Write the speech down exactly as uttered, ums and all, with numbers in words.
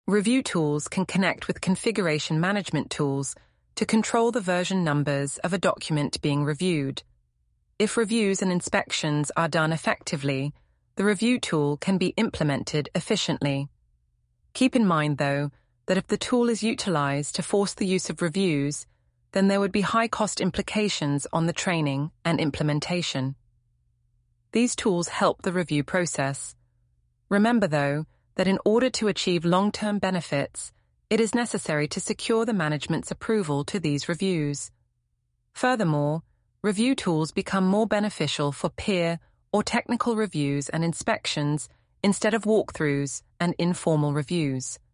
Review tools can connect with configuration management tools to control the version numbers of a document being reviewed. If reviews and inspections are done effectively, the review tool can be implemented efficiently. Keep in mind, though, that if the tool is utilized to force the use of reviews, then there would be high-cost implications on the training and implementation. These tools help the review process. Remember, though, that in order to achieve long-term benefits, it is necessary to secure the management's approval to these reviews. Furthermore, review tools become more beneficial for peer or technical reviews and inspections instead of walkthroughs and informal reviews.